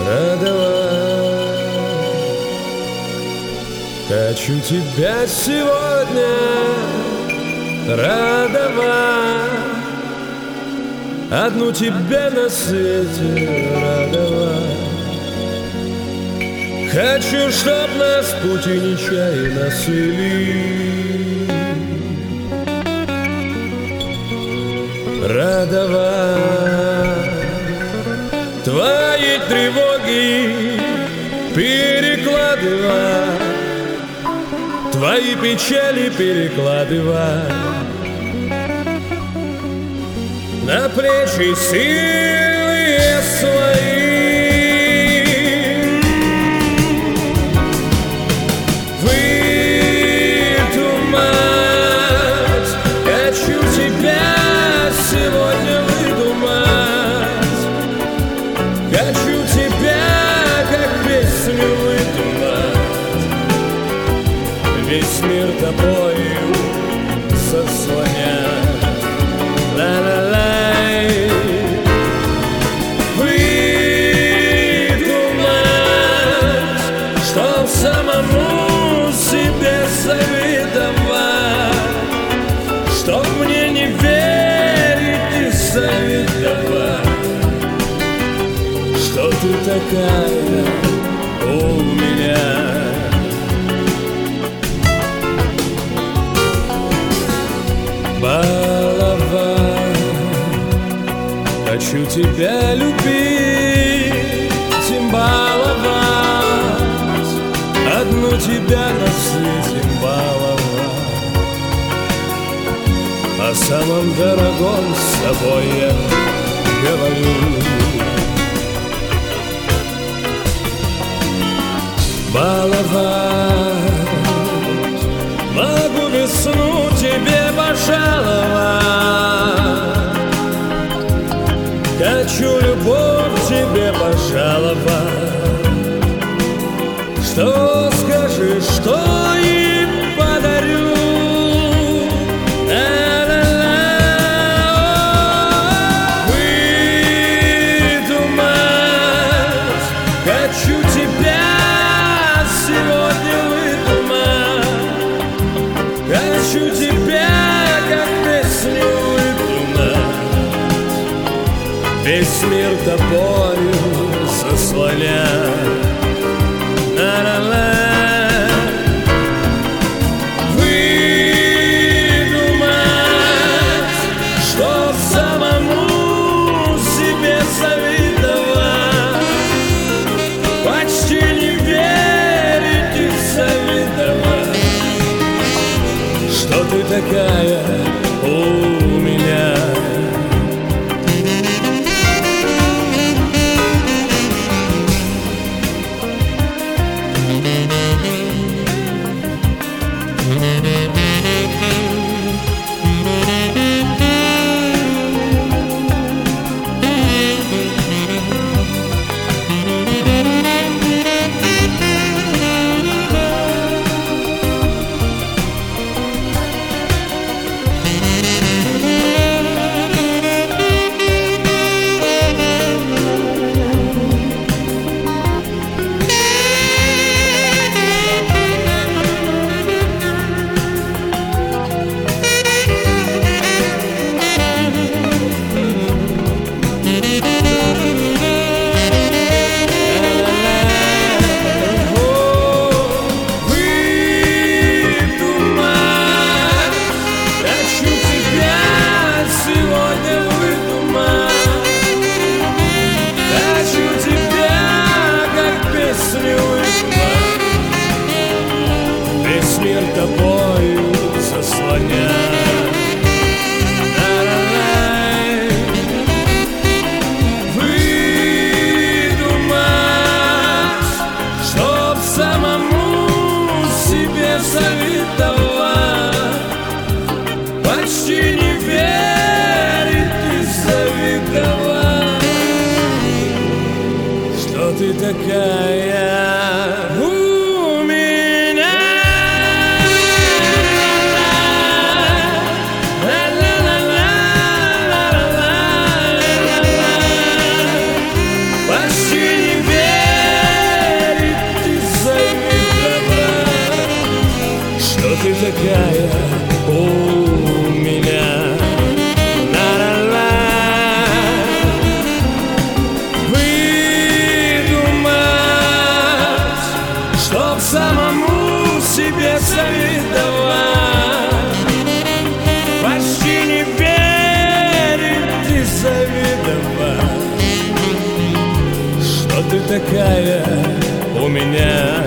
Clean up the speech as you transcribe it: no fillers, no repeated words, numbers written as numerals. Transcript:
радовать. Хочу тебя сегодня радовать, одну тебя на свете радовать. Хочу, чтоб нас пути нечаянно свели, радовать. Твои тревоги перекладывать, твои печали перекладывать на плечи силы свои. Выдумать, хочу тебя сегодня выдумать, хочу тебя как песню выдумать, весь мир тобою заслонять. Ла-ла-лай. Выдумать, чтоб самому себе завидовать, чтоб мне не верить и завидовать, что ты такая у меня. Хочу тебя любить и баловать, одну тебя на свете баловать. О самом дорогом с тобой я говорю. Баловать, могу весну тебе пожаловать, хочу любовь тебе пожаловать. Что скажешь, что им подарю? Выдумать, хочу тебя сегодня выдумать, хочу тебя как песню выдумать, весь мир тобою заслонять. Выдумать, чтоб самому себе завидовать, почти не верить и завидовать, что ты такая у меня. Весь мир тобою заслонять. Выдумать, чтоб самому себе завидовать, почти не верить и завидовать, что ты такая у меня. Почти не верить такая у меня